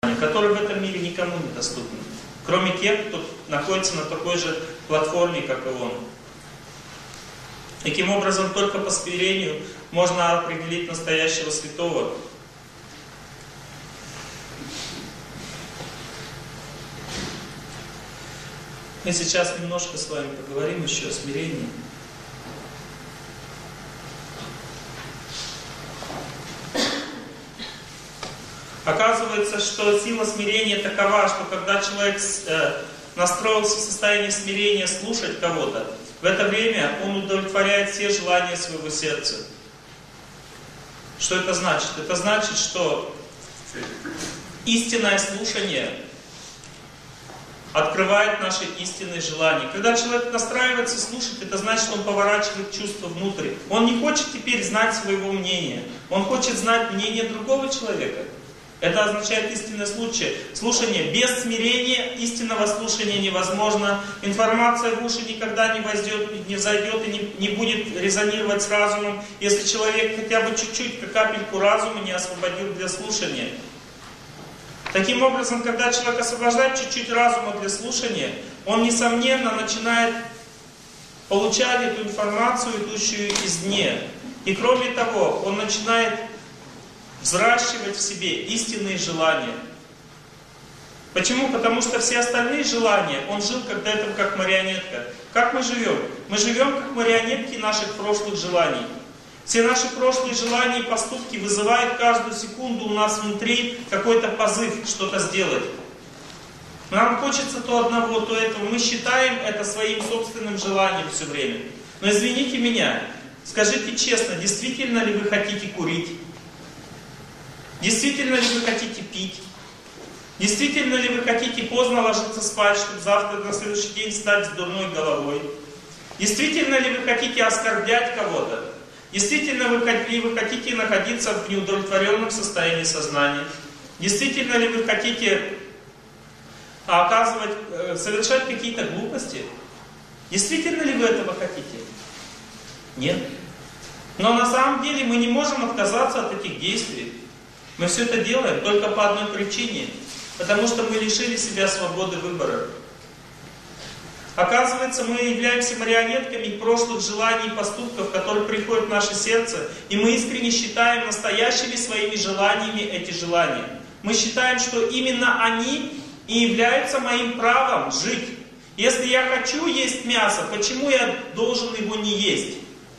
которые в этом мире никому не доступны, кроме тех, кто находится на такой же платформе, как и он. Таким образом, только по смирению можно определить настоящего святого. Мы сейчас немножко с вами поговорим еще о смирении. Оказывается, что сила смирения такова, что когда человек настроился в состоянии смирения слушать кого-то, в это время он удовлетворяет все желания своего сердца. Что это значит? Это значит, что истинное слушание открывает наши истинные желания. Когда человек настраивается слушать, это значит, что он поворачивает чувства внутрь. Он не хочет теперь знать своего мнения. Он хочет знать мнение другого человека. Это означает истинное слушание. Без смирения истинного слушания невозможно. Информация в уши никогда не взойдет и не будет резонировать с разумом, если человек хотя бы чуть-чуть, капельку разума не освободил для слушания. Таким образом, когда человек освобождает чуть-чуть разума для слушания, он, несомненно, начинает получать эту информацию, идущую извне. И кроме того, он начинает взращивать в себе истинные желания. Почему? Потому что все остальные желания, он жил когда-то как марионетка. Как мы живем? Мы живем как марионетки наших прошлых желаний. Все наши прошлые желания и поступки вызывают каждую секунду у нас внутри какой-то позыв что-то сделать. Нам хочется то одного, то этого. Мы считаем это своим собственным желанием все время. Но извините меня, скажите честно, действительно ли вы хотите курить? Действительно ли вы хотите пить? Действительно ли вы хотите поздно ложиться спать, чтобы завтра на следующий день встать с дурной головой? Действительно ли вы хотите оскорблять кого-то? Действительно ли вы хотите находиться в неудовлетворенном состоянии сознания? Действительно ли вы хотите совершать какие-то глупости? Действительно ли вы этого хотите? Нет. Но на самом деле мы не можем отказаться от этих действий. Мы все это делаем только по одной причине. Потому что мы лишили себя свободы выбора. Оказывается, мы являемся марионетками прошлых желаний и поступков, которые приходят в наше сердце, и мы искренне считаем настоящими своими желаниями эти желания. Мы считаем, что именно они и являются моим правом жить. Если я хочу есть мясо, почему я должен его не есть?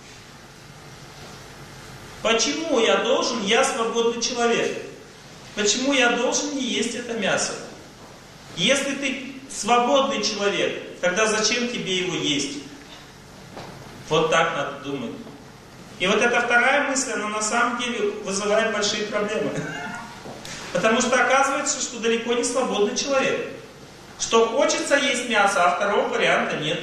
Почему я должен, я свободный человек, почему я должен не есть это мясо? Если ты свободный человек, тогда зачем тебе его есть? Вот так надо думать. И вот эта вторая мысль, она на самом деле вызывает большие проблемы. Потому что оказывается, что далеко не свободный человек. Что хочется есть мясо, а второго варианта нет.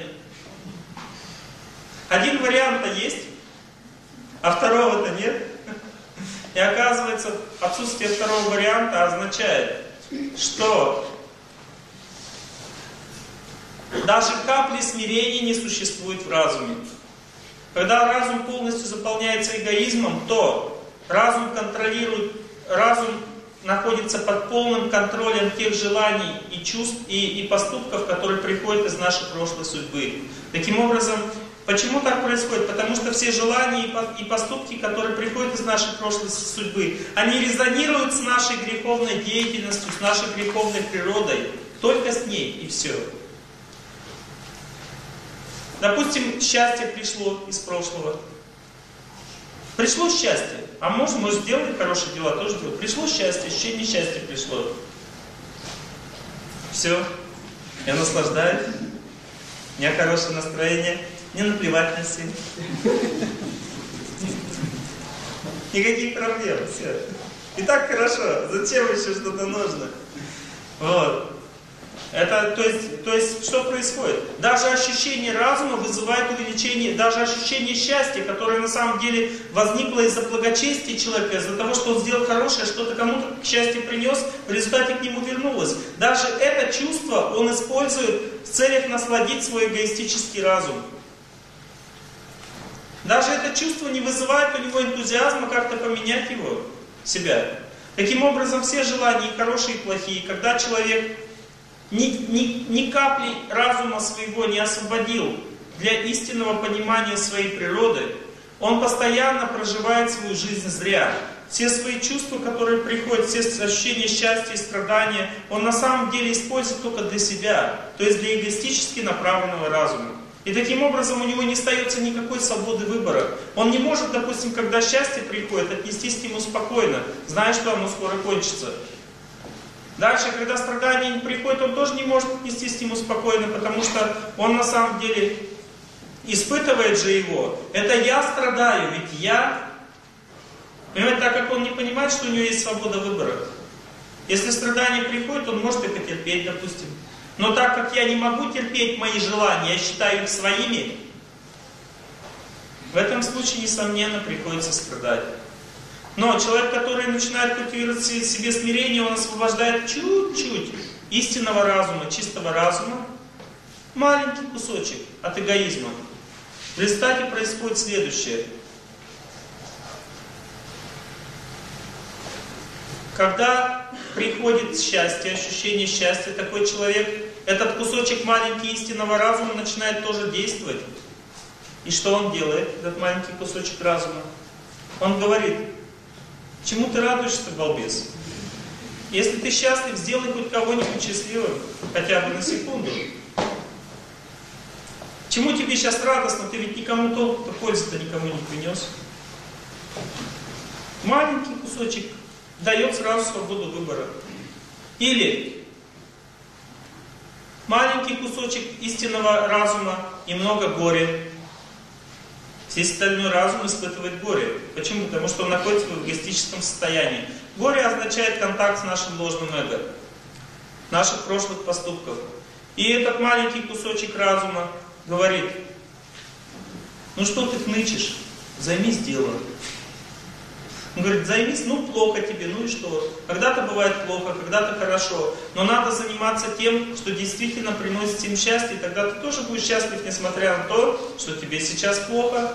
Один вариант-то есть, а второго-то нет. И оказывается, отсутствие второго варианта означает, что даже капли смирения не существует в разуме. Когда разум полностью заполняется эгоизмом, то разум находится под полным контролем тех желаний и чувств и поступков, которые приходят из нашей прошлой судьбы. Таким образом, почему так происходит? Потому что все желания и поступки, которые приходят из нашей прошлой судьбы, они резонируют с нашей греховной деятельностью, с нашей греховной природой. Только с ней, и все. Допустим, счастье пришло из прошлого. Пришло счастье. А может, мы сделали хорошие дела, тоже делали. Пришло счастье, ощущение счастья пришло. Все. Я наслаждаюсь. У меня хорошее настроение. Не наплевать на всех. Никаких проблем. Все. И так хорошо. Зачем еще что-то нужно? Вот. Это, то есть, что происходит? Даже ощущение разума вызывает увеличение, даже ощущение счастья, которое на самом деле возникло из-за благочестия человека, из-за того, что он сделал хорошее, что-то кому-то счастье принес, в результате к нему вернулось. Даже это чувство он использует в целях насладить свой эгоистический разум. Даже это чувство не вызывает у него энтузиазма как-то поменять его, себя. Таким образом, все желания, и хорошие, и плохие, когда человек ни капли разума своего не освободил для истинного понимания своей природы, он постоянно проживает свою жизнь зря. Все свои чувства, которые приходят, все ощущения счастья и страдания, он на самом деле использует только для себя, то есть для эгоистически направленного разума. И таким образом у него не остается никакой свободы выбора. Он не может, допустим, когда счастье приходит, отнестись к нему спокойно, зная, что оно скоро кончится. Дальше, когда страдания не приходят, он тоже не может отнестись к нему спокойно, потому что он на самом деле испытывает же его. Это я страдаю, ведь я... Понимаете, так как он не понимает, что у него есть свобода выбора. Если страдания приходят, он может их потерпеть, допустим. Но так как я не могу терпеть мои желания, я считаю их своими, в этом случае, несомненно, приходится страдать. Но человек, который начинает культивировать в себе смирение, он освобождает чуть-чуть истинного разума, чистого разума, маленький кусочек от эгоизма. В результате происходит следующее. Когда приходит счастье, ощущение счастья, такой человек, этот кусочек маленький истинного разума начинает тоже действовать. И что он делает, этот маленький кусочек разума? Он говорит: чему ты радуешься, балбес? Если ты счастлив, сделай хоть кого-нибудь счастливым, хотя бы на секунду. Чему тебе сейчас радостно? Ты ведь никому толку-то пользы-то никому не принес. Маленький кусочек дает сразу свободу выбора. Или маленький кусочек истинного разума и много горя. Весь остальной разум испытывает горе. Почему? Потому что он находится в эгоистическом состоянии. Горе означает контакт с нашим ложным эго, наших прошлых поступков. И этот маленький кусочек разума говорит: ну что ты хнычешь? Займись делом. Он говорит: займись, ну плохо тебе, ну и что? Когда-то бывает плохо, когда-то хорошо. Но надо заниматься тем, что действительно приносит им счастье, и тогда ты тоже будешь счастлив, несмотря на то, что тебе сейчас плохо.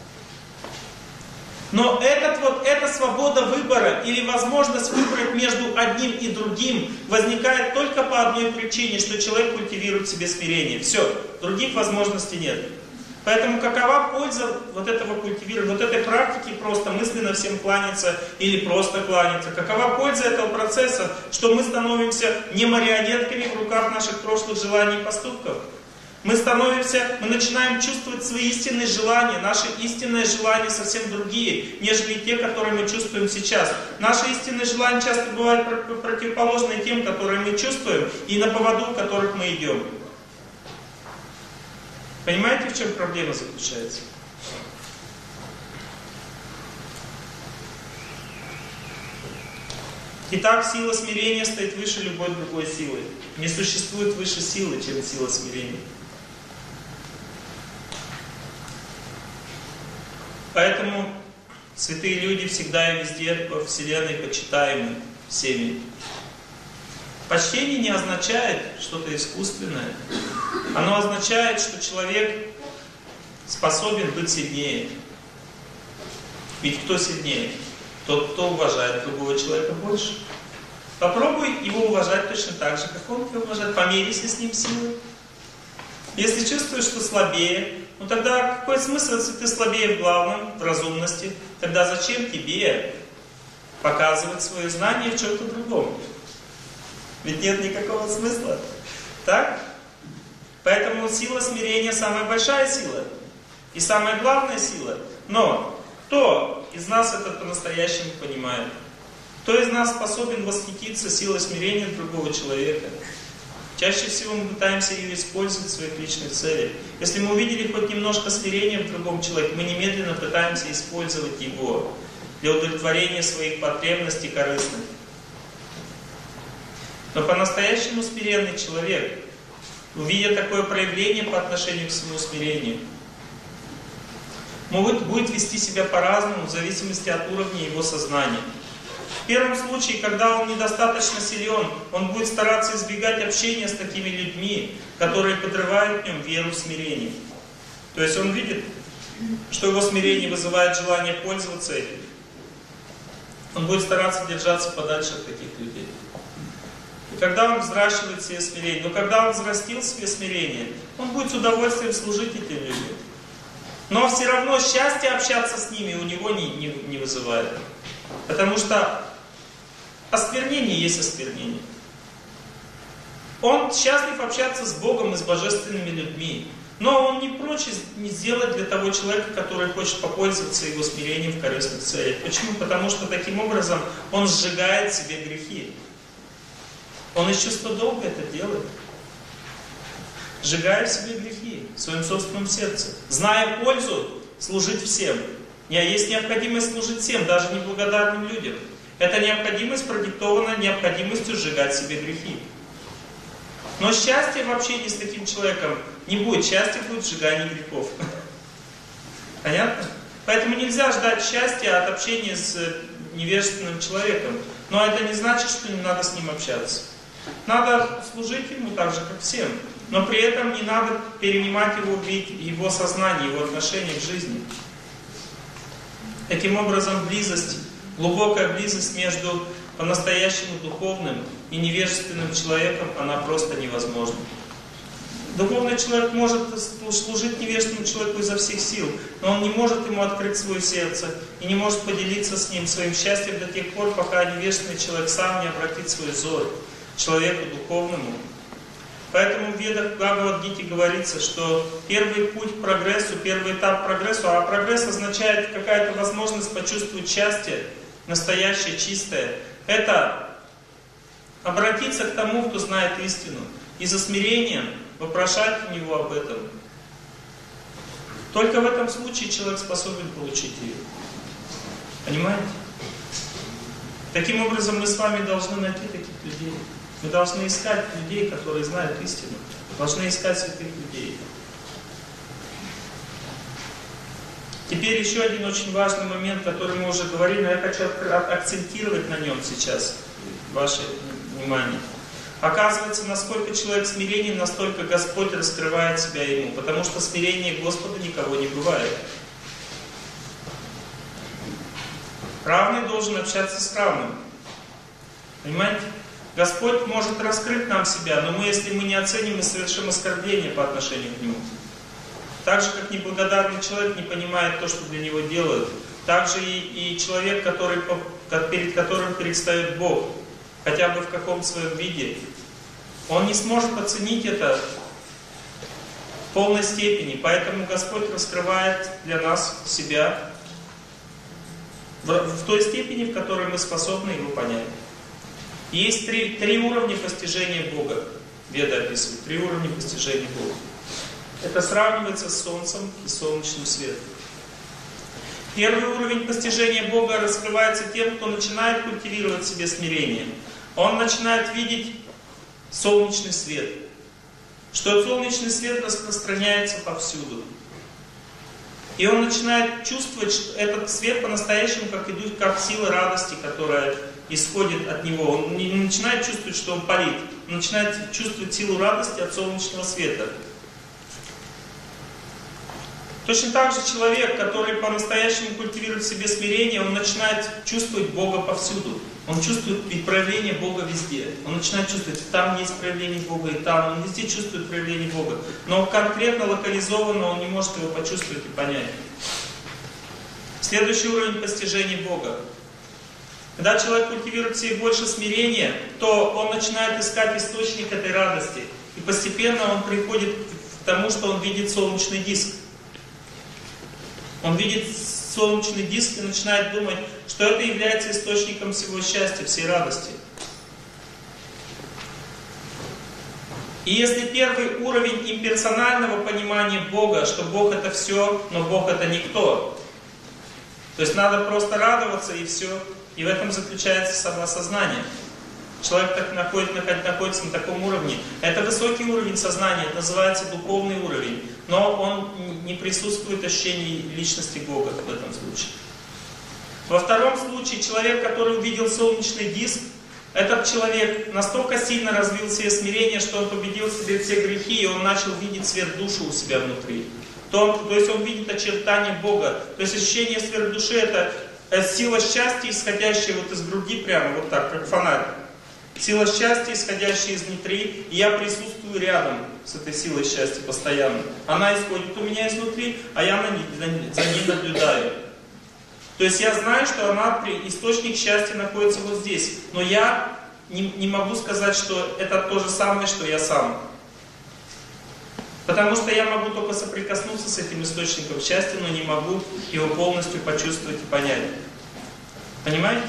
Но эта свобода выбора или возможность выбрать между одним и другим возникает только по одной причине, что человек культивирует в себе смирение. Все, других возможностей нет. Поэтому какова польза вот этого культивирования, вот этой практики просто мысленно всем кланяться или просто кланяться? Какова польза этого процесса, что мы становимся не марионетками в руках наших прошлых желаний и поступков? Мы начинаем чувствовать свои истинные желания. Наши истинные желания совсем другие, нежели те, которые мы чувствуем сейчас. Наши истинные желания часто бывают противоположны тем, которые мы чувствуем, и на поводу которых мы идем. Понимаете, в чем проблема заключается? Итак, сила смирения стоит выше любой другой силы. Не существует выше силы, чем сила смирения. Поэтому святые люди всегда и везде во Вселенной почитаемы всеми. Почтение не означает что-то искусственное. Оно означает, что человек способен быть сильнее. Ведь кто сильнее? Тот, кто уважает другого человека больше. Попробуй его уважать точно так же, как он тебя уважает. Померяйся с ним силой. Если чувствуешь, что слабее, ну тогда какой смысл, если ты слабее в главном, в разумности? Тогда зачем тебе показывать свое знание в чем-то другом? Ведь нет никакого смысла. Так? Поэтому сила смирения самая большая сила. И самая главная сила. Но кто из нас это по-настоящему понимает? Кто из нас способен восхититься силой смирения другого человека? Чаще всего мы пытаемся ее использовать в своих личных целях. Если мы увидели хоть немножко смирения в другом человеке, мы немедленно пытаемся использовать его для удовлетворения своих потребностей корыстных. Но по-настоящему смиренный человек, увидя такое проявление по отношению к своему смирению, будет вести себя по-разному в зависимости от уровня его сознания. В первом случае, когда он недостаточно силен, он будет стараться избегать общения с такими людьми, которые подрывают в нем веру в смирение. То есть он видит, что его смирение вызывает желание пользоваться этим. он будет стараться держаться подальше от таких людей. И когда он взращивает в себе смирение, но когда он взрастил в себе смирение, он будет с удовольствием служить этим людям. Но все равно счастье общаться с ними у него не вызывает. Потому что осквернение есть осквернение. Он счастлив общаться с Богом и с божественными людьми. Но он не прочь сделать для того человека, который хочет попользоваться его смирением в корыстных целях. Почему? Потому что таким образом он сжигает себе грехи. Он из чувства долга это делает. Сжигая в себе грехи в своем собственном сердце. Зная пользу, служить всем. Есть необходимость служить всем, даже неблагодарным людям. Эта необходимость продиктована необходимостью сжигать себе грехи. Но счастья в общении с таким человеком не будет. Счастье будет в сжигании грехов. Понятно? Поэтому нельзя ждать счастья от общения с невежественным человеком. Но это не значит, что не надо с ним общаться. Надо служить ему так же, как всем. Но при этом не надо перенимать его сознание, его отношения к жизни. Таким образом, близость, глубокая близость между по-настоящему духовным и невежественным человеком, она просто невозможна. Духовный человек может служить невежественному человеку изо всех сил, но он не может ему открыть свое сердце и не может поделиться с ним своим счастьем до тех пор, пока невежественный человек сам не обратит свой взор к человеку духовному. Поэтому в Ведах Бхагавад-гите говорится, что первый путь к прогрессу, первый этап к прогрессу, а прогресс означает какая-то возможность почувствовать счастье, настоящее, чистое, это обратиться к тому, кто знает истину, и за смирением вопрошать у него об этом. Только в этом случае человек способен получить ее. Понимаете? Таким образом, мы с вами должны найти таких людей. Мы должны искать людей, которые знают истину. Должны искать святых людей. Теперь еще один очень важный момент, который мы уже говорили, но я хочу акцентировать на нем сейчас ваше внимание. Оказывается, насколько человек смиренен, настолько Господь раскрывает себя ему. Потому что смирение Господа никого не бывает. Равный должен общаться с равным. Понимаете? Господь может раскрыть нам себя, но если мы не оценим, мы совершим оскорбление по отношению к Нему. Так же, как неблагодарный человек не понимает то, что для него делают, так же и человек, перед которым предстает Бог, хотя бы в каком своем виде, он не сможет оценить это в полной степени. Поэтому Господь раскрывает для нас себя в той степени, в которой мы способны его понять. Есть три уровня постижения Бога. Веды описывают. 3 уровня постижения Бога. Это сравнивается с Солнцем и солнечным светом. Первый уровень постижения Бога раскрывается тем, кто начинает культивировать в себе смирение. Он начинает видеть солнечный свет. Что солнечный свет распространяется повсюду. И он начинает чувствовать этот свет по-настоящему, как сила радости, которая исходит от него. Он не начинает чувствовать, что он парит. Он начинает чувствовать силу радости от солнечного света. Точно так же человек, который по-настоящему культивирует в себе смирение, он начинает чувствовать Бога повсюду. Он чувствует проявление Бога везде. Он начинает чувствовать, там есть проявление Бога, и там. Он везде чувствует проявление Бога. Но конкретно, локализованно он не может его почувствовать и понять. Следующий уровень постижения Бога. Когда человек культивирует в себе больше смирения, то он начинает искать источник этой радости. И постепенно он приходит к тому, что он видит солнечный диск. Он видит солнечный диск и начинает думать, что это является источником всего счастья, всей радости. И если первый уровень имперсонального понимания Бога, что Бог это все, но Бог это никто, то есть надо просто радоваться и все, и в этом заключается самоосознание. Человек так находится на таком уровне. Это высокий уровень сознания, это называется духовный уровень. Но он не присутствует ощущении личности Бога в этом случае. Во втором случае, человек, который увидел солнечный диск, этот человек настолько сильно развил в себе смирение, что он победил в себе все грехи, и он начал видеть сверхдушу у себя внутри. То есть он видит очертания Бога. То есть ощущение сверхдуши — это сила счастья, исходящая вот из груди, прямо вот так, как фонарь. Сила счастья, исходящая изнутри, и я присутствую рядом с этой силой счастья постоянно. Она исходит у меня изнутри, а я за ней наблюдаю. То есть я знаю, что источник счастья находится вот здесь, но я не могу сказать, что это то же самое, что я сам. Потому что я могу только соприкоснуться с этим источником счастья, но не могу его полностью почувствовать и понять. Понимаете?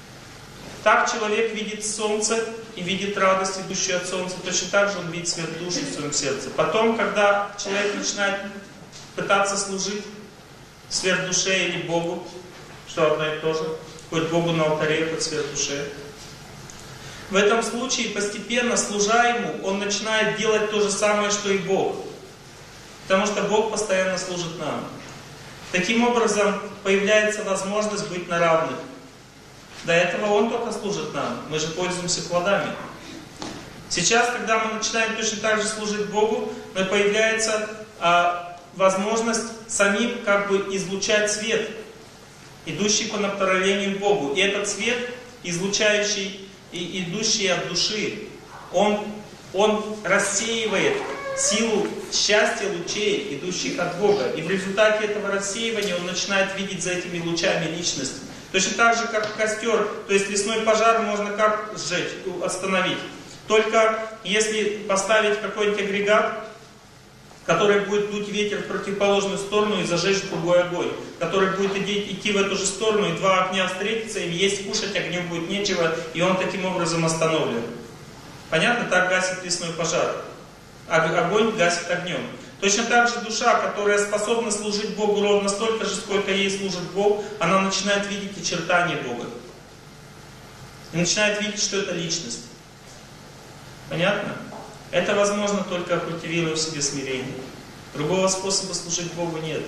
Так человек видит солнце и видит радость, идущую от солнца. Точно так же он видит свет души в своем сердце. Потом, когда человек начинает пытаться служить сверхдуше или Богу, что одно и то же, хоть Богу на алтаре, хоть сверхдуше, в этом случае постепенно, служа Ему, он начинает делать то же самое, что и Бог. Потому что Бог постоянно служит нам. Таким образом, появляется возможность быть на равных. До этого Он только служит нам. Мы же пользуемся плодами. Сейчас, когда мы начинаем точно так же служить Богу, появляется возможность самим как бы излучать свет, идущий по направлению к Богу. И этот свет, излучающий и идущий от души, он рассеивает силу счастья лучей, идущих от Бога. И в результате этого рассеивания он начинает видеть за этими лучами личность. Точно так же, как костер, то есть лесной пожар можно как сжечь, остановить? Только если поставить какой-нибудь агрегат, который будет дуть ветер в противоположную сторону и зажечь другой огонь, который будет идти в эту же сторону, и два огня встретятся, им есть кушать, огнем будет нечего, и он таким образом остановлен. Понятно? Так гасит лесной пожар. Огонь гасит огнем. Точно так же душа, которая способна служить Богу ровно столько же, сколько ей служит Бог, она начинает видеть очертания Бога. И начинает видеть, что это личность. Понятно? Это возможно только культивируя в себе смирение. Другого способа служить Богу нет.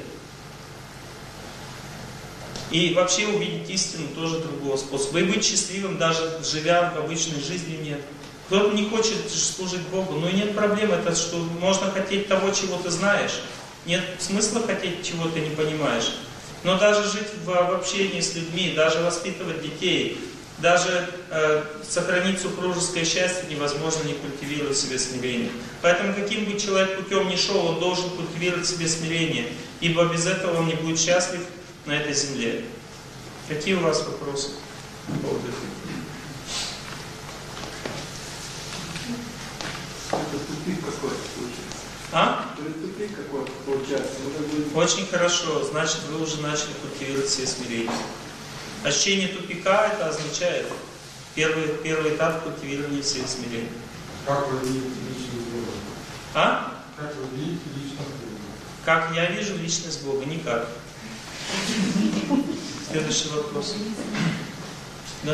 И вообще увидеть истину тоже другого способа. И быть счастливым, даже живя в обычной жизни, нет. Кто-то не хочет служить Богу, но и нет проблем. Это что можно хотеть того, чего ты знаешь. Нет смысла хотеть, чего ты не понимаешь. Но даже жить в общении с людьми, даже воспитывать детей, даже сохранить супружеское счастье невозможно, не культивируя в себе смирение. Поэтому каким бы человек путем ни шел, он должен культивировать в себе смирение, ибо без этого он не будет счастлив на этой земле. Какие у вас вопросы по поводу этого? Это тупик какой-то получается. Это тупик какой-то получается. Очень хорошо. Значит, вы уже начали культивировать все смирение. Ощущение тупика это означает первый этап культивирования всех смирений. Как вы видите личность Бога? Как вы видите личность Бога? Как я вижу личность Бога? Никак. Следующий вопрос. Да?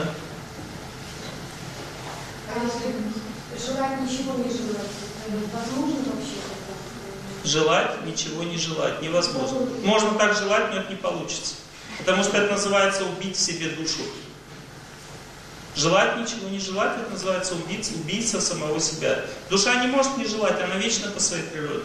А если желать ничего не желать, возможно вообще? Желать ничего не желать невозможно. Можно так желать, но это не получится. Потому что это называется убить в себе душу. Желать ничего не желать, это называется убийца самого себя. Душа не может не желать, она вечна по своей природе.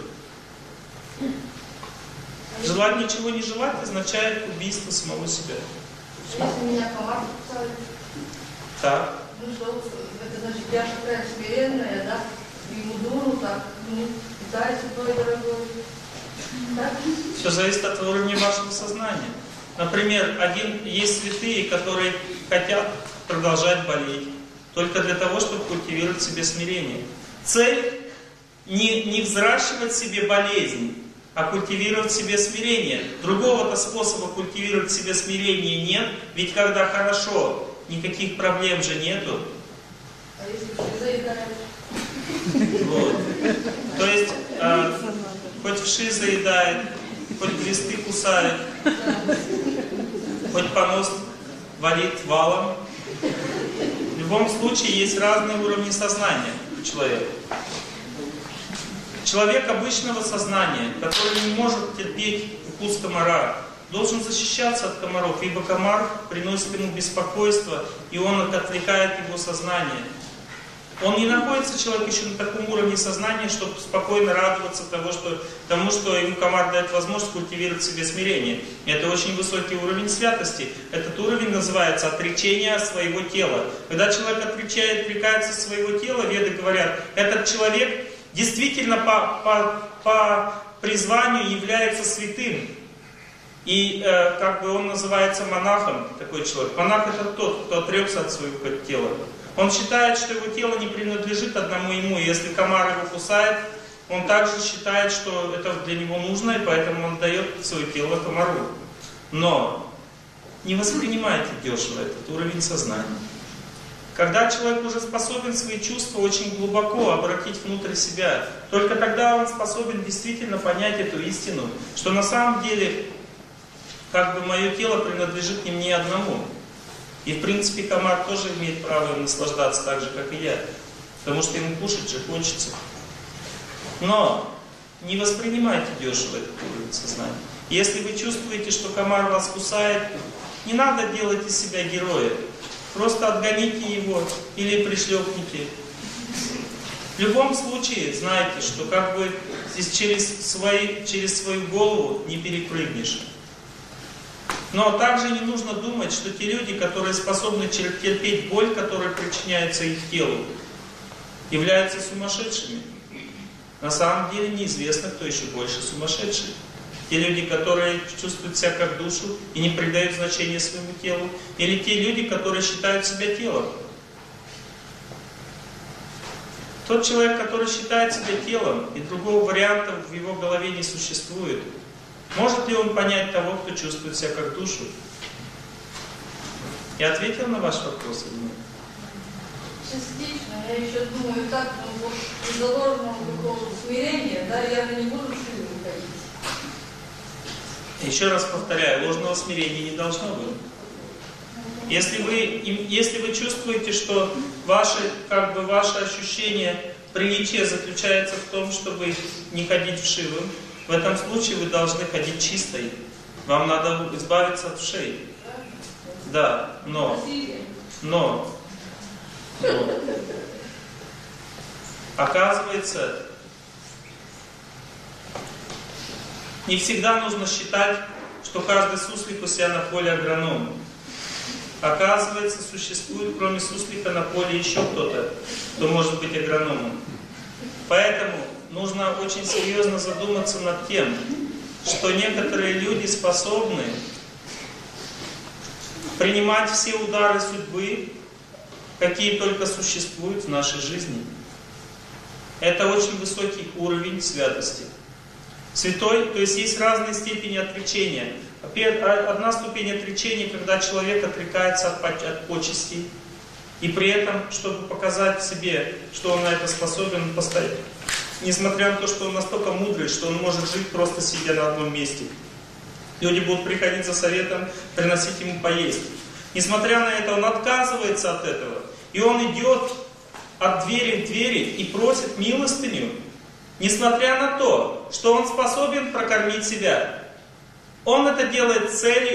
Желать ничего не желать означает убийство самого себя. Если меня комар кусает? Так. Ну что, это значит, я такая смиренная, да? Ему дуру так, питайся, твой дорогой. Так? Все зависит от уровня вашего сознания. Например, есть святые, которые хотят продолжать болеть только для того, чтобы культивировать в себе смирение. Цель не взращивать в себе болезнь, а культивировать в себе смирение. Другого-то способа культивировать в себе смирение нет, ведь когда хорошо, никаких проблем же нету. А если все заедают? Вот. То есть, хоть вши заедает, хоть глисты кусает, хоть понос валит валом. В любом случае есть разные уровни сознания у человека. Человек обычного сознания, который не может терпеть укус комара, должен защищаться от комаров, ибо комар приносит ему беспокойство, и он отвлекает его сознание. Он не находится, человек, еще на таком уровне сознания, чтобы спокойно радоваться тому, что ему комар дает возможность культивировать в себе смирение. Это очень высокий уровень святости. Этот уровень называется отречение от своего тела. Когда человек отрекается от своего тела, веды говорят, этот человек действительно по призванию является святым. И он называется монахом, такой человек. Монах это тот, кто отрекся от своего тела. Он считает, что его тело не принадлежит одному ему, и если комар его кусает, он также считает, что это для него нужно, и поэтому он дает свое тело комару. Но не воспринимайте дешево этот уровень сознания. Когда человек уже способен свои чувства очень глубоко обратить внутрь себя, только тогда он способен действительно понять эту истину, что на самом деле мое тело принадлежит не мне одному. И в принципе комар тоже имеет право им наслаждаться так же, как и я. Потому что ему кушать же хочется. Но не воспринимайте дешево этот уровень сознания. Если вы чувствуете, что комар вас кусает, не надо делать из себя героя. Просто отгоните его или пришлепните. В любом случае, знайте, что здесь через свою голову не перепрыгнешь. Но также не нужно думать, что те люди, которые способны терпеть боль, которая причиняется их телу, являются сумасшедшими. На самом деле неизвестно, кто еще больше сумасшедший. Те люди, которые чувствуют себя как душу и не придают значения своему телу, или те люди, которые считают себя телом. Тот человек, который считает себя телом, и другого варианта в его голове не существует, может ли он понять того, кто чувствует себя как душу? Я ответил на ваш вопрос или нет? Частично. Я еще думаю, так, из-за ложного такого смирения, я не буду шире выходить. Еще раз повторяю, ложного смирения не должно быть. Если вы чувствуете, что ваше ощущение приличия заключается в том, чтобы не ходить вшивым, в этом случае вы должны ходить чистой. Вам надо избавиться от вшей. Да, но оказывается, не всегда нужно считать, что каждый суслик у себя на поле агроном. Оказывается, существует кроме суслика на поле еще кто-то, кто может быть агрономом. Поэтому нужно очень серьезно задуматься над тем, что некоторые люди способны принимать все удары судьбы, какие только существуют в нашей жизни. Это очень высокий уровень святости. Святой, то есть разные степени отречения. Одна ступень отречения, когда человек отрекается от почестей, и при этом, чтобы показать себе, что он на это способен, постоять. Несмотря на то, что он настолько мудрый, что он может жить просто сидя на одном месте. Люди будут приходить за советом, приносить ему поесть. Несмотря на это, он отказывается от этого. И он идет от двери к двери и просит милостыню. Несмотря на то, что он способен прокормить себя. Он это делает с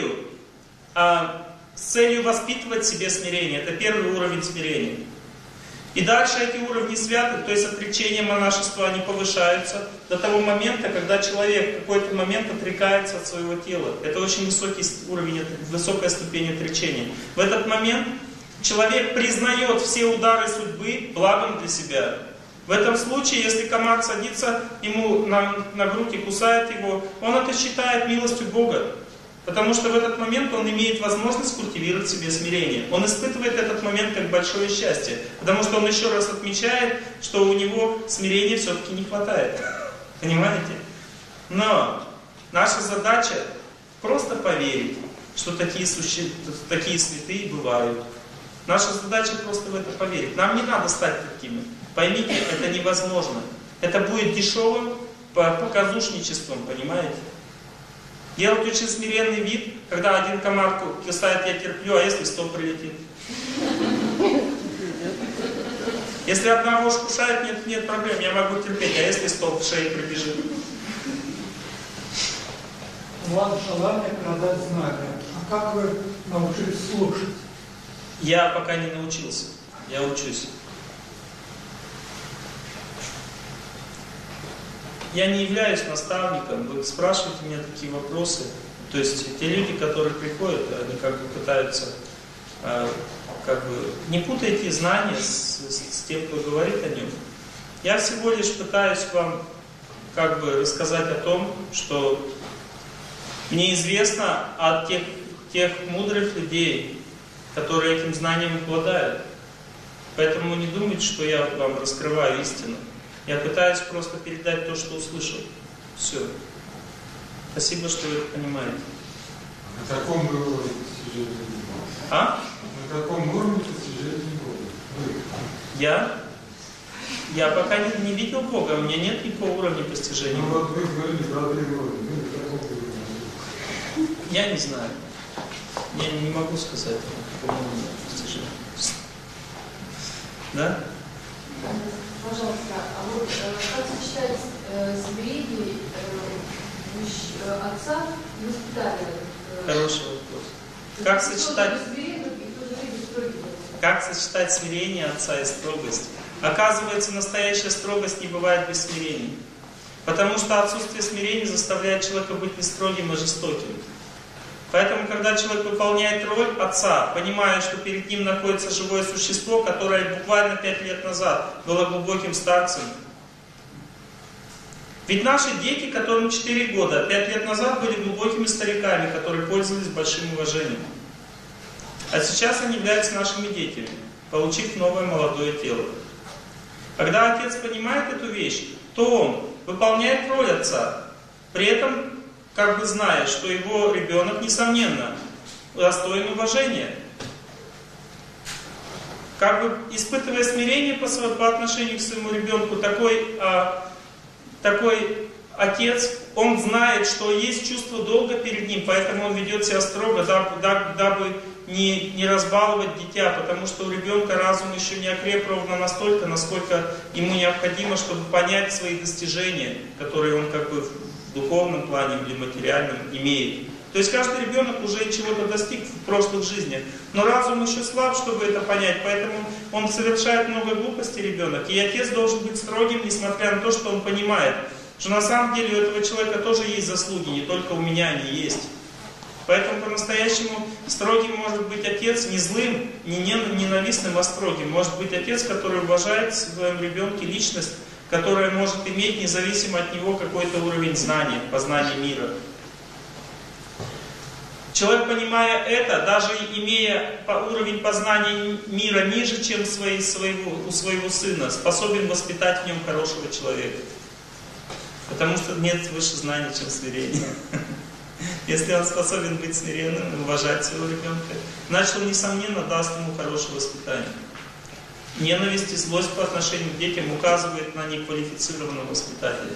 целью воспитывать в себе смирение. Это первый уровень смирения. И дальше эти уровни святых, то есть отречение монашества, они повышаются до того момента, когда человек в какой-то момент отрекается от своего тела. Это очень высокий уровень, высокая ступень отречения. В этот момент человек признает все удары судьбы благом для себя. В этом случае, если комар садится ему на грудь и кусает его, он это считает милостью Бога. Потому что в этот момент он имеет возможность культивировать в себе смирение. Он испытывает этот момент как большое счастье. Потому что он еще раз отмечает, что у него смирения все-таки не хватает. Понимаете? Но наша задача просто поверить, что такие святые бывают. Наша задача просто в это поверить. Нам не надо стать такими. Поймите, это невозможно. Это будет дешевым показушничеством, понимаете? Делать очень смиренный вид, когда один комар кусает, я терплю, а если 100 прилетит? Если одна вошь кусает, нет проблем, я могу терпеть, а если 100 в шее прибежит? У вас желание продать знания. А как вы научились слушать? Я пока не научился, я учусь. Я не являюсь наставником, вы спрашиваете меня такие вопросы. То есть те люди, которые приходят, они как бы пытаются, не путайте знания с тем, кто говорит о нем. Я всего лишь пытаюсь вам рассказать о том, что мне известно от тех мудрых людей, которые этим знанием обладают. Поэтому не думайте, что я вам раскрываю истину. Я пытаюсь просто передать то, что услышал. Все. Спасибо, что вы это понимаете. На каком уровне постижения Бога? А? На каком уровне постижения Бога? Я пока не видел Бога, у меня нет никакого уровня постижения. Ну вот вы говорили про один уровень. На каком уровне? Я не знаю. Я не могу сказать, на каком уровне постижения. Да? Пожалуйста, а вот как сочетать смирение отца и воспитания? Хороший вопрос. Как сочетать смирение отца и строгость? Оказывается, настоящая строгость не бывает без смирения. Потому что отсутствие смирения заставляет человека быть не строгим, а жестоким. Поэтому, когда человек выполняет роль отца, понимая, что перед ним находится живое существо, которое буквально 5 лет назад было глубоким старцем. Ведь наши дети, которым 4 года, 5 лет назад были глубокими стариками, которые пользовались большим уважением. А сейчас они являются нашими детьми, получив новое молодое тело. Когда отец понимает эту вещь, то он выполняет роль отца, при этом зная, что его ребенок, несомненно, достоин уважения. Испытывая смирение по отношению к своему ребенку, такой отец, он знает, что есть чувство долга перед ним, поэтому он ведет себя строго, дабы не разбаловать дитя, потому что у ребенка разум еще не окреп ровно настолько, насколько ему необходимо, чтобы понять свои достижения, которые он в духовном плане или материальном имеет. То есть каждый ребенок уже чего-то достиг в прошлых жизнях, но разум еще слаб, чтобы это понять, поэтому он совершает много глупостей, ребенок, и отец должен быть строгим, несмотря на то, что он понимает, что на самом деле у этого человека тоже есть заслуги, не только у меня они есть. Поэтому по-настоящему строгим может быть отец не злым, не ненавистным, а строгим. Может быть отец, который уважает в своем ребенке личность, которая может иметь независимо от него какой-то уровень знания, познания мира. Человек, понимая это, даже имея уровень познания мира ниже, чем у своего сына, способен воспитать в нем хорошего человека. Потому что нет выше знания, чем смирение. Если он способен быть смиренным и уважать своего ребенка, значит он, несомненно, даст ему хорошее воспитание. Ненависть и злость по отношению к детям указывает на неквалифицированного воспитателя.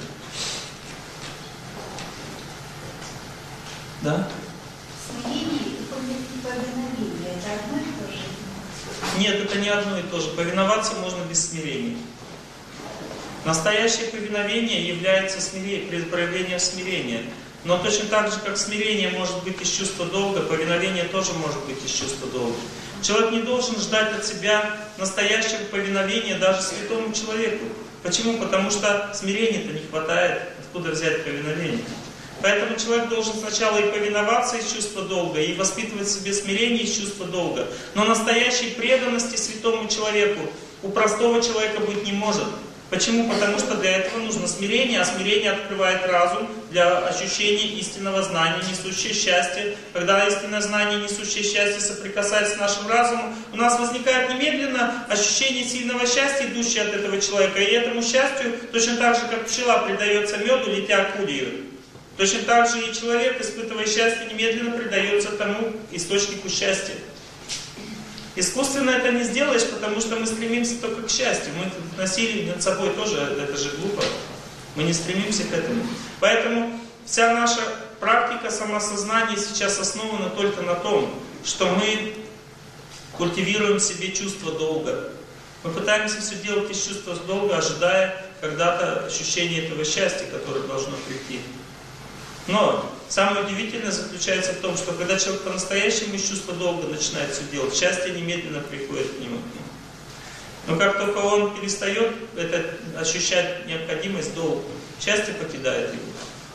Да? Смирение и повиновение – это одно и то же? Нет, это не одно и то же. Повиноваться можно без смирения. Настоящее повиновение является проявлением смирения. Но точно так же, как смирение может быть из чувства долга, повиновение тоже может быть из чувства долга. Человек не должен ждать от себя настоящего повиновения даже святому человеку. Почему? Потому что смирения-то не хватает. Откуда взять повиновение? Поэтому человек должен сначала и повиноваться из чувства долга, и воспитывать в себе смирение из чувства долга. Но настоящей преданности святому человеку у простого человека быть не может. Почему? Потому что для этого нужно смирение, а смирение открывает разум для ощущения истинного знания, несущее счастье. Когда истинное знание, несущее счастье, соприкасается с нашим разумом, у нас возникает немедленно ощущение сильного счастья, идущее от этого человека. И этому счастью, точно так же, как пчела предается меду, летя к улью, точно так же и человек, испытывая счастье, немедленно предается тому источнику счастья. Искусственно это не сделаешь, потому что мы стремимся только к счастью. Мы насилие над собой тоже, это же глупо. Мы не стремимся к этому. Поэтому вся наша практика самосознания сейчас основана только на том, что мы культивируем в себе чувство долга. Мы пытаемся все делать из чувства долга, ожидая когда-то ощущения этого счастья, которое должно прийти. Но самое удивительное заключается в том, что когда человек по-настоящему из чувства долга начинает все делать, счастье немедленно приходит к нему. Но как только он перестает это ощущать необходимость, долг, счастье покидает его.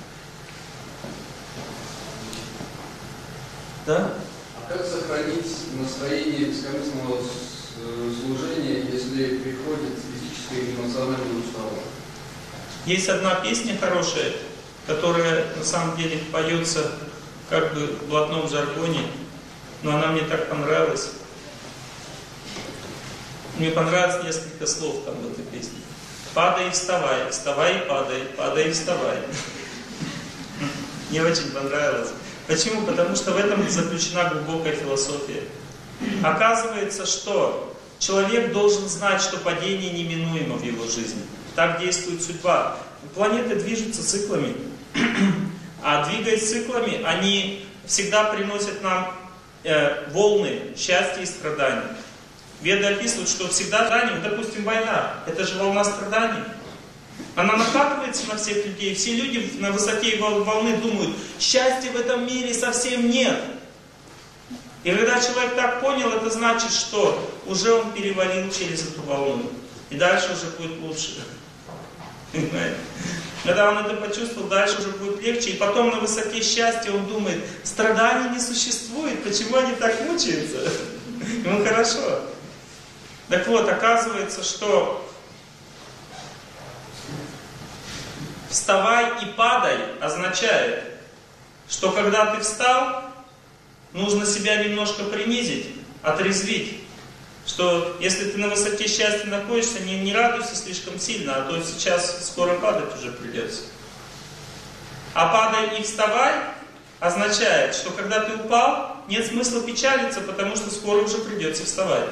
Да? А как сохранить настроение бескорыстного служения, если приходит физическая и эмоциональная усталость? Есть одна песня хорошая, которая на самом деле поется как бы в блатном жаргоне, но она мне так понравилась. Мне понравилось несколько слов там в этой песне. Падай и вставай, вставай и падай, падай и вставай. Мне очень понравилось. Почему? Потому что в этом заключена глубокая философия. Оказывается, что человек должен знать, что падение неминуемо в его жизни. Так действует судьба. Планеты движутся циклами. А двигаясь циклами, они всегда приносят нам волны счастья и страданий. Веды описывают, что всегда страдания, допустим, война, это же волна страданий. Она накатывается на всех людей. Все люди на высоте волны думают, счастья в этом мире совсем нет. И когда человек так понял, это значит, что уже он перевалил через эту волну. И дальше уже будет лучше. Понимаете? Когда он это почувствовал, дальше уже будет легче. И потом на высоте счастья он думает, страданий не существует, почему они так мучаются? Ему хорошо. Так вот, оказывается, что вставай и падай означает, что когда ты встал, нужно себя немножко принизить, отрезвить. Что если ты на высоте счастья находишься, не радуйся слишком сильно, а то сейчас скоро падать уже придется. А падай и вставай означает, что когда ты упал, нет смысла печалиться, потому что скоро уже придется вставать.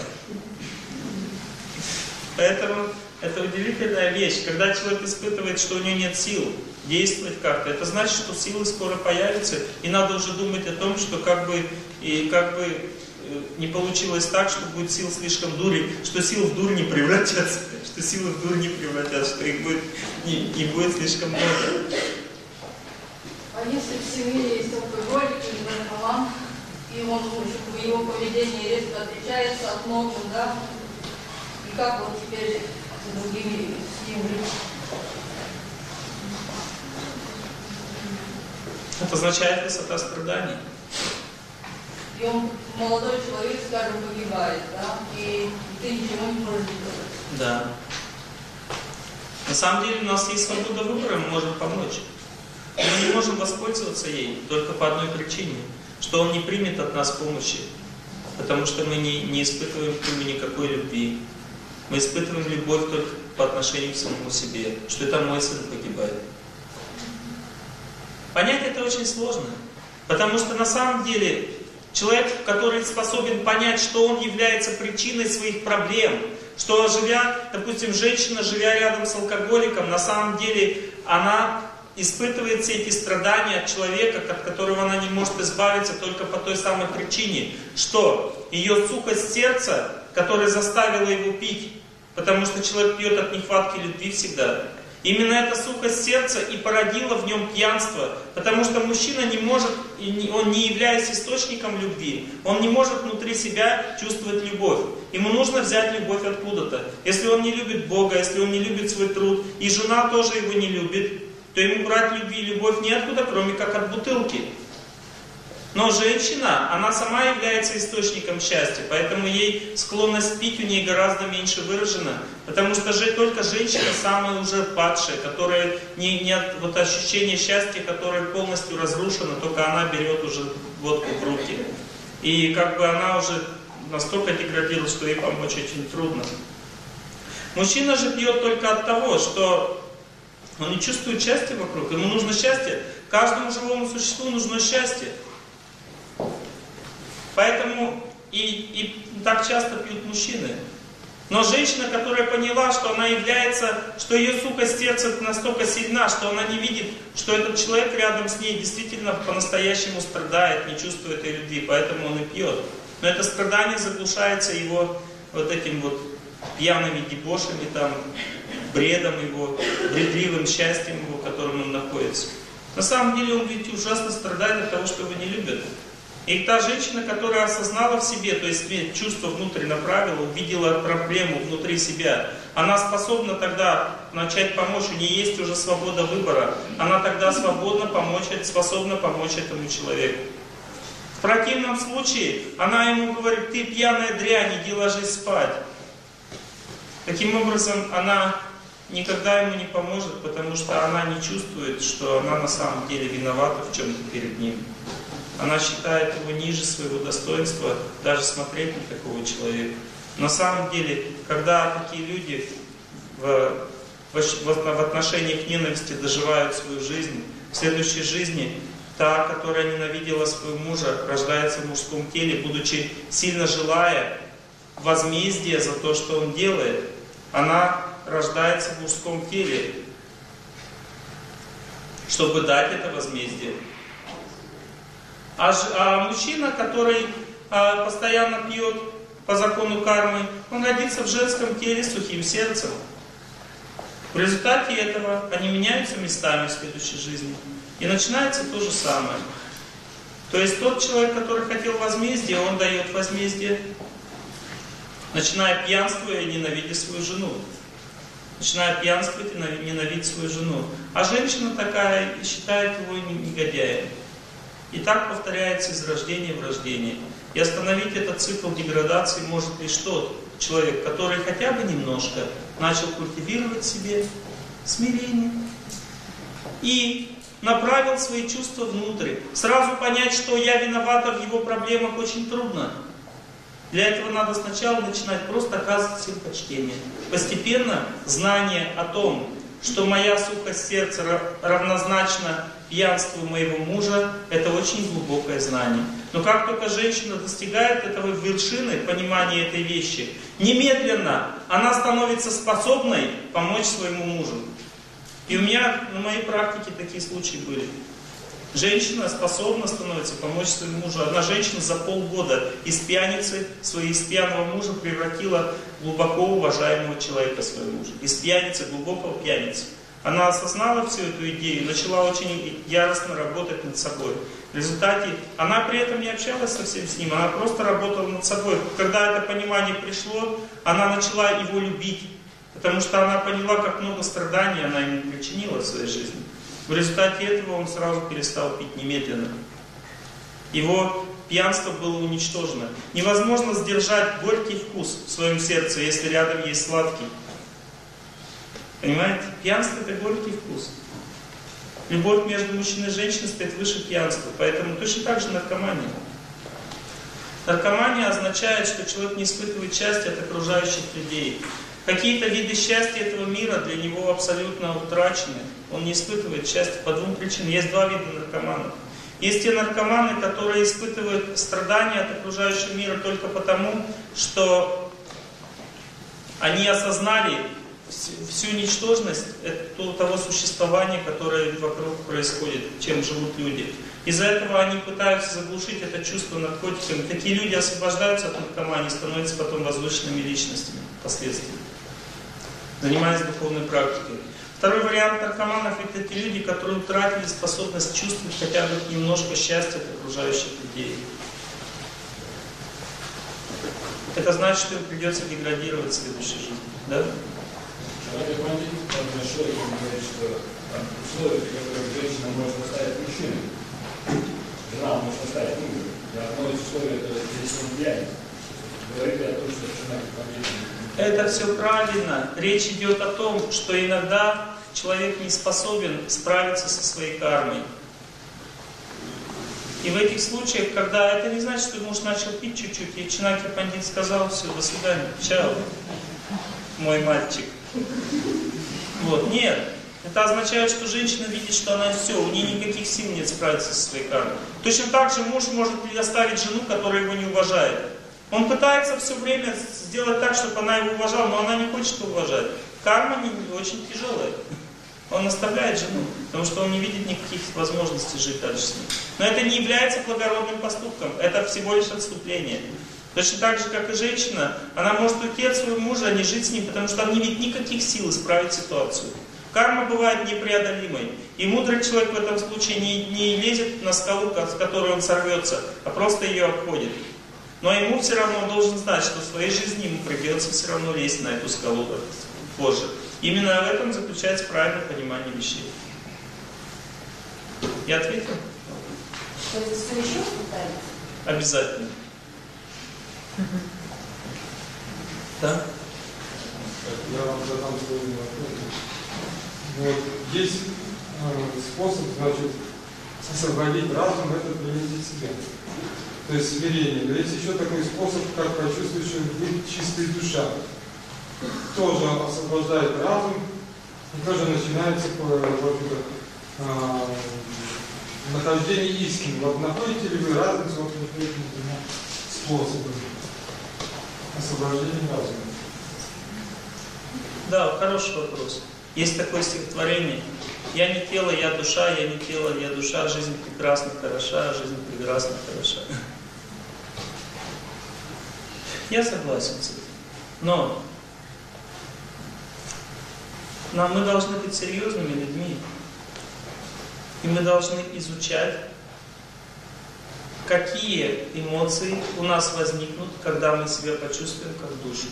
Поэтому это удивительная вещь. Когда человек испытывает, что у него нет сил действовать как-то, это значит, что силы скоро появятся, и надо уже думать о том, что как бы не получилось так, что будет сил слишком дури, что сил в дурь не превратятся, что силы в дурь не превратятся, что их будет, не будет слишком много. А если в семье есть алкоголик или наркоман, и его поведение резко отличается от нормы, да? И как вот теперь с другими с ним жить? Это означает высота страданий. И он, молодой человек, скажем, погибает, да? И ты ничего не можешь делать. Да. На самом деле у нас есть свобода выбора, мы можем помочь. Но мы не можем воспользоваться ей только по одной причине, что он не примет от нас помощи, потому что мы не испытываем к нему никакой любви. Мы испытываем любовь только по отношению к самому себе, что это мой сын погибает. Понять это очень сложно, потому что на самом деле человек, который способен понять, что он является причиной своих проблем, что допустим, женщина, живя рядом с алкоголиком, на самом деле она испытывает все эти страдания от человека, от которого она не может избавиться только по той самой причине, что ее сухость сердца, которая заставила его пить, потому что человек пьет от нехватки любви всегда. Именно эта сухость сердца и породила в нем пьянство, потому что мужчина не может, он не являясь источником любви, он не может внутри себя чувствовать любовь. Ему нужно взять любовь откуда-то. Если он не любит Бога, если он не любит свой труд, и жена тоже его не любит, то ему брать любви и любовь неоткуда, кроме как от бутылки. Но женщина, она сама является источником счастья, поэтому ей склонность пить у нее гораздо меньше выражена, потому что только женщина самая уже падшая, которая вот ощущение счастья, которое полностью разрушено, только она берет уже водку в руки. И как бы она уже настолько деградировала, что ей помочь очень трудно. Мужчина же пьет только от того, что он не чувствует счастья вокруг, ему нужно счастье, каждому живому существу нужно счастье. Поэтому и так часто пьют мужчины. Но женщина, которая поняла, что она является, что ее сухость сердца настолько сильна, что она не видит, что этот человек рядом с ней действительно по-настоящему страдает, не чувствует этой любви, поэтому он и пьет. Но это страдание заглушается его вот этим вот пьяными дебошами, там, бредом его, бредливым счастьем его, в котором он находится. На самом деле он ведь ужасно страдает от того, что его не любят. И та женщина, которая осознала в себе, то есть чувство внутрь направила, увидела проблему внутри себя, она способна тогда начать помочь, у нее есть уже свобода выбора, она тогда способна помочь этому человеку. В противном случае она ему говорит: ты пьяная дрянь, иди ложись спать. Таким образом, она никогда ему не поможет, потому что она не чувствует, что она на самом деле виновата в чем-то перед ним. Она считает его ниже своего достоинства, даже смотреть на такого человека. На самом деле, когда такие люди в отношениях ненависти доживают свою жизнь, в следующей жизни та, которая ненавидела своего мужа, рождается в мужском теле, будучи сильно желая возмездия за то, что он делает, она рождается в мужском теле, чтобы дать это возмездие. А мужчина, который постоянно пьет по закону кармы, он родится в женском теле с сухим сердцем. В результате этого они меняются местами в следующей жизни. И начинается то же самое. То есть тот человек, который хотел возмездия, он дает возмездие, начиная пьянствуя и ненавидя свою жену. Начиная пьянствовать и ненавидеть свою жену. А женщина такая считает его негодяем. И так повторяется из рождения в рождение. И остановить этот цикл деградации может лишь тот человек, который хотя бы немножко начал культивировать в себе смирение и направил свои чувства внутрь. Сразу понять, что я виновата в его проблемах, очень трудно. Для этого надо сначала начинать просто оказывать им почтение. Постепенно знание о том, что моя сухость сердца равнозначна пьянству моего мужа, это очень глубокое знание. Но как только женщина достигает этого вершины, понимания этой вещи, немедленно она становится способной помочь своему мужу. И у меня на моей практике такие случаи были. Женщина способна становится помочь своему мужу. Одна женщина за полгода из пьяницы, из пьяного мужа превратила глубоко уважаемого человека своего мужа. Из пьяницы, глубокого пьяницы. Она осознала всю эту идею, начала очень яростно работать над собой. В результате она при этом не общалась совсем с ним, она просто работала над собой. Когда это понимание пришло, она начала его любить, потому что она поняла, как много страданий она ему причинила в своей жизни. В результате этого он сразу перестал пить немедленно. Его пьянство было уничтожено. Невозможно сдержать горький вкус в своем сердце, если рядом есть сладкий. Понимаете? Пьянство — это горький вкус. Любовь между мужчиной и женщиной стоит выше пьянства. Поэтому точно так же наркомания. Наркомания означает, что человек не испытывает счастья от окружающих людей. Какие-то виды счастья этого мира для него абсолютно утрачены. Он не испытывает счастья по двум причинам. Есть два вида наркоманов. Есть те наркоманы, которые испытывают страдания от окружающего мира только потому, что они осознали всю ничтожность того существования, которое вокруг происходит, чем живут люди. Из-за этого они пытаются заглушить это чувство наркотиками. Такие люди освобождаются от наркомании, становятся потом возвышенными личностями впоследствии, занимаясь духовной практикой. Второй вариант наркоманов — это те люди, которые утратили способность чувствовать хотя бы немножко счастья от окружающих людей. Это значит, что им придется деградировать в следующей жизни. Да? Человек нашел, говорит, что условия, при которых женщина может оставить мужчину, жена может оставить мужа. И одно из условий — это здесь он влияет. Говорит о том, что жена это все правильно. Речь идет о том, что иногда человек не способен справиться со своей кармой. И в этих случаях, когда это не значит, что муж начал пить чуть-чуть, и Чинаки Пандит сказал: все, до свидания, чао, мой мальчик. Вот, нет. Это означает, что женщина видит, что она все, у нее никаких сил нет справиться со своей кармой. Точно так же муж может оставить жену, которая его не уважает. Он пытается все время сделать так, чтобы она его уважала, но она не хочет его уважать. Карма очень тяжелая. Он оставляет жену, потому что он не видит никаких возможностей жить дальше с ней. Но это не является благородным поступком, это всего лишь отступление. Точно так же, как и женщина, она может уйти от своего мужа, а не жить с ним, потому что она не видит никаких сил исправить ситуацию. Карма бывает непреодолимой. И мудрый человек в этом случае не лезет на скалу, с которой он сорвется, а просто ее обходит. Но ему все равно, он должен знать, что в своей жизни ему придется все равно лезть на эту скалу позже. Именно в этом заключается правильное понимание вещей. Я ответил? То есть все еще пытались? Обязательно. Да? Я вам задам свой вопрос. Вот, есть способ, значит, освободить разум, это принять себя. То есть смирение. Но есть еще такой способ, как почувствовать, что будет чистая душа. Тоже освобождает разум, и тоже начинается нахождение истины. Вот находите ли вы разницу вот между этими двумя способами освобождения разума? Да, хороший вопрос. Есть такое стихотворение. Я не тело, я душа, я не тело, я душа, жизнь прекрасна, хороша, жизнь прекрасна, хороша. Я согласен с этим. Но мы должны быть серьезными людьми. И мы должны изучать, какие эмоции у нас возникнут, когда мы себя почувствуем как душу.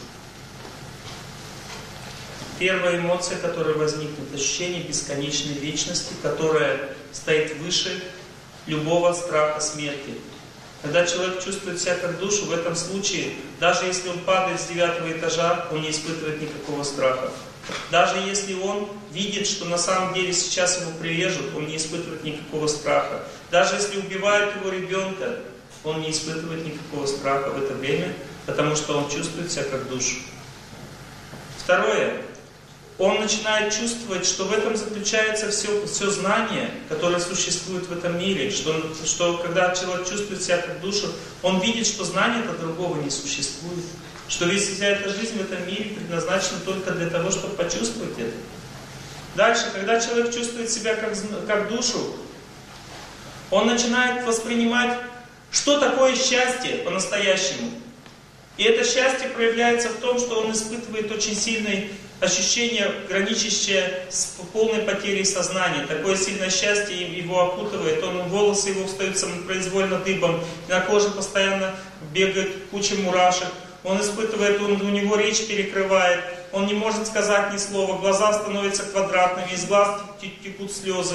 Первая эмоция, которая возникнет, ощущение бесконечной вечности, которая стоит выше любого страха смерти. Когда человек чувствует себя как душу, в этом случае, даже если он падает с 9-го этажа, он не испытывает никакого страха. Даже если он видит, что на самом деле сейчас его прирежут, он не испытывает никакого страха. Даже если убивают его ребенка, он не испытывает никакого страха в это время, потому что он чувствует себя как душу. Второе. Он начинает чувствовать, что в этом заключается все знание, которое существует в этом мире. Что когда человек чувствует себя как душу, он видит, что знания-то другого не существует. Что вся эта жизнь в этом мире предназначена только для того, чтобы почувствовать это. Дальше, когда человек чувствует себя как душу, он начинает воспринимать, что такое счастье по-настоящему. И это счастье проявляется в том, что он испытывает очень сильные ощущение, граничащее с полной потерей сознания. Такое сильное счастье его окутывает, волосы его встают самопроизвольно дыбом, на коже постоянно бегает куча мурашек, он испытывает, у него речь перекрывает, он не может сказать ни слова, глаза становятся квадратными, из глаз текут слезы.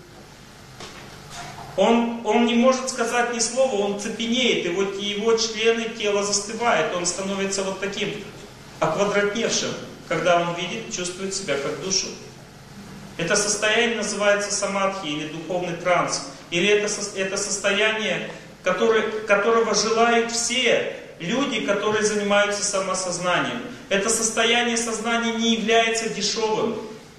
Он не может сказать ни слова, он цепенеет, его члены тела застывают, он становится вот таким оквадратневшим, когда он видит, чувствует себя как душу. Это состояние называется самадхи или духовный транс. Или это состояние, которого желают все люди, которые занимаются самосознанием. Это состояние сознания не является дешевым.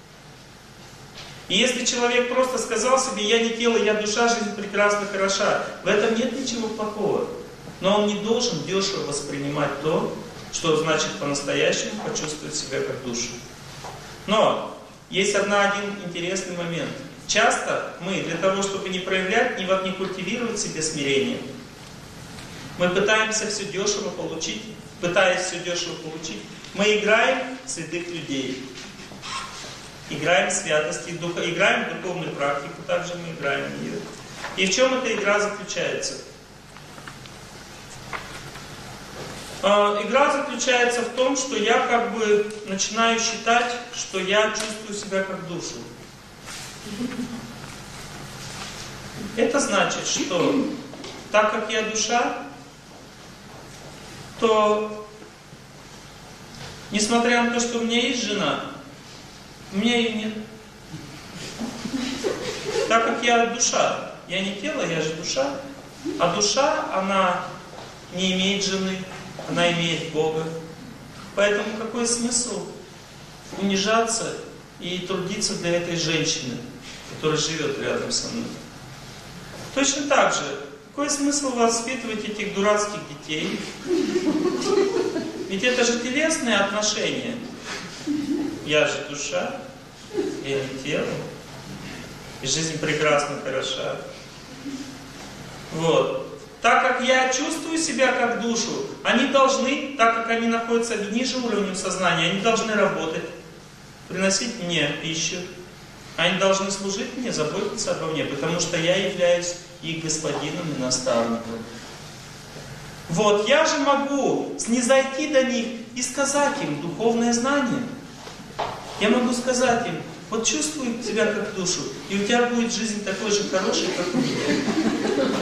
И если человек просто сказал себе, я не тело, я душа, жизнь прекрасна, хороша, в этом нет ничего плохого. Но он не должен дешево воспринимать то, что значит по-настоящему почувствовать себя как душу. Но есть один интересный момент. Часто мы для того, чтобы не проявлять, не культивировать в себе смирение, мы пытаемся все дешево получить. Пытаясь все дешево получить, мы играем святых людей. Играем в святости, играем в духовную практику, также мы играем в нее. И в чем эта игра заключается? Игра заключается в том, что я как бы начинаю считать, что я чувствую себя как душу. Это значит, что так как я душа, то несмотря на то, что у меня есть жена, у меня ее нет. Так как я душа, я не тело, я же душа, а душа, она не имеет жены, она имеет Бога. Поэтому какой смысл унижаться и трудиться для этой женщины, которая живет рядом со мной? Точно так же, какой смысл воспитывать этих дурацких детей? Ведь это же телесные отношения. Я же душа, я не тело. И жизнь прекрасна, хороша. Вот. Так как я чувствую себя как душу, они должны, так как они находятся ниже уровня сознания, они должны работать. приносить мне пищу. Они должны служить мне, заботиться обо мне, потому что я являюсь их господином и наставником. Вот, я же могу снизойти до них и сказать им духовное знание. Я могу сказать им, вот чувствуй тебя как душу, и у тебя будет жизнь такой же хорошей, как у меня.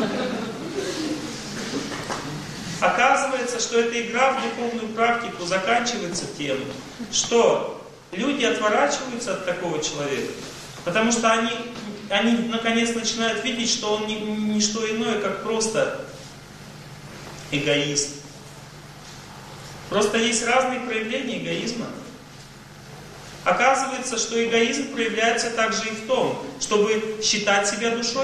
Оказывается, что эта игра в духовную практику заканчивается тем, что люди отворачиваются от такого человека, потому что они наконец начинают видеть, что он не что иное, как просто эгоист. Просто есть разные проявления эгоизма. Оказывается, что эгоизм проявляется также и в том, чтобы считать себя душой.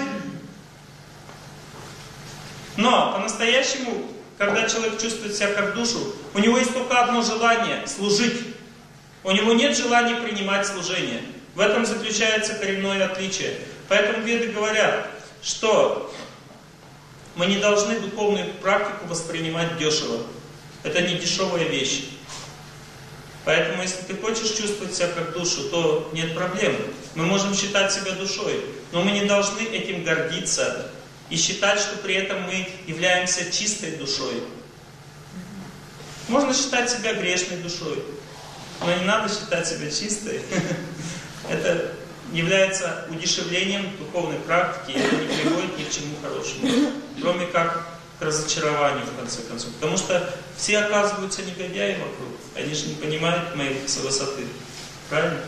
Но по-настоящему, когда человек чувствует себя как душу, у него есть только одно желание – служить. У него нет желания принимать служение. В этом заключается коренное отличие. Поэтому веды говорят, что мы не должны духовную практику воспринимать дешево. Это не дешевая вещь. Поэтому, если ты хочешь чувствовать себя как душу, то нет проблем. Мы можем считать себя душой, но мы не должны этим гордиться и считать, что при этом мы являемся чистой душой. Можно считать себя грешной душой, но не надо считать себя чистой. Это является удешевлением духовной практики, и это не приводит ни к чему хорошему, кроме как к разочарованию, в конце концов. Потому что все оказываются негодяи вокруг. Они же не понимают моей высоты. Правильно?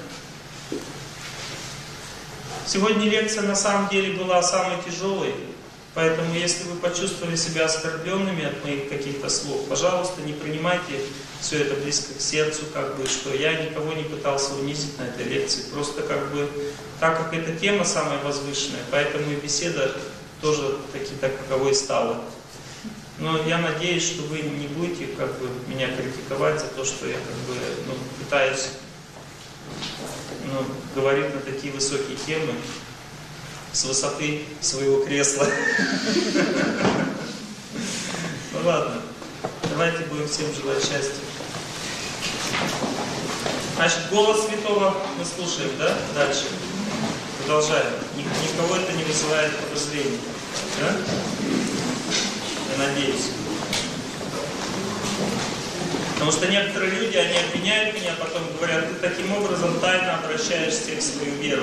Сегодня лекция на самом деле была самой тяжелой. Поэтому, если вы почувствовали себя оскорбленными от моих каких-то слов, пожалуйста, не принимайте все это близко к сердцу, что я никого не пытался унизить на этой лекции. Просто так как эта тема самая возвышенная, поэтому и беседа тоже таковой стала. Но я надеюсь, что вы не будете меня критиковать за то, что я пытаюсь говорить на такие высокие темы с высоты своего кресла. Ну ладно, давайте будем всем желать счастья. Значит, голос святого мы слушаем, да? Дальше. Продолжаем. Никого это не вызывает подозрений. Да? Я надеюсь. Потому что некоторые люди, они обвиняют меня, потом говорят, ты таким образом тайно обращаешь всех в свою веру.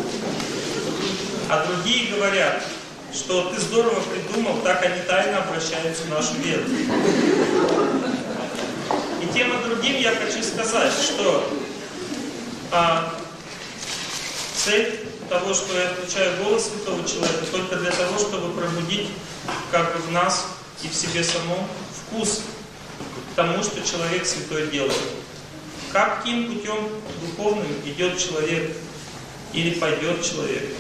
А другие говорят, что ты здорово придумал, так они тайно обращаются в нашу веру. И тем и другим я хочу сказать, что цель того, что я включаю голос святого человека, только для того, чтобы пробудить в нас и в себе самом вкус к тому, что человек святой делает. Каким путем духовным идет человек или пойдет человек?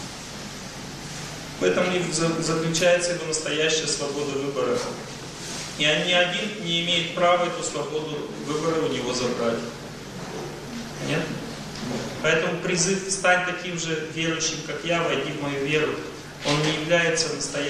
В этом и заключается его настоящая свобода выбора. И ни один не имеет права эту свободу выбора у него забрать. Нет? Поэтому призыв «стань таким же верующим, как я, войди в мою веру», он не является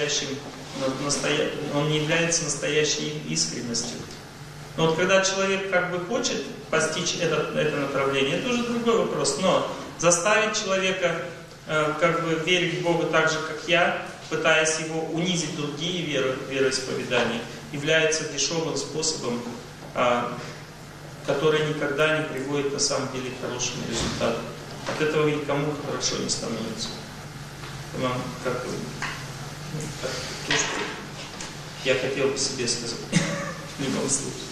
настоящей искренностью. Но вот когда человек хочет постичь это направление, это уже другой вопрос. Но заставить человека верить в Бога так же, как я, пытаясь его унизить другие вероисповедания, является дешевым способом, который никогда не приводит на самом деле к хорошему результату. От этого никому хорошо не становится. Вам то, что я хотел бы себе сказать в любом случае.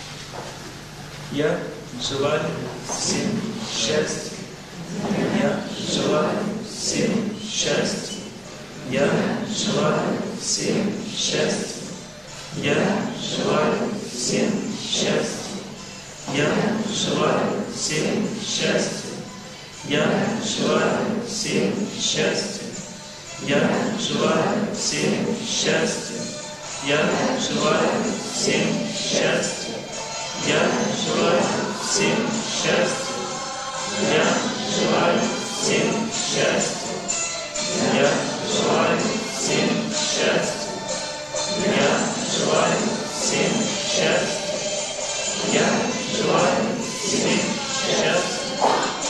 Я желаю всем счастья. Я желаю всем счастья. Я желаю всем счастья. Я желаю всем счастья. Я желаю всем счастья. Я желаю всем счастья. Я желаю всем счастья. Я желаю всем счастья. Я желаю всем счастья. Я желаю всем счастья. Я желаю всем счастья. Я желаю всем счастья. Я желаю всем счастья.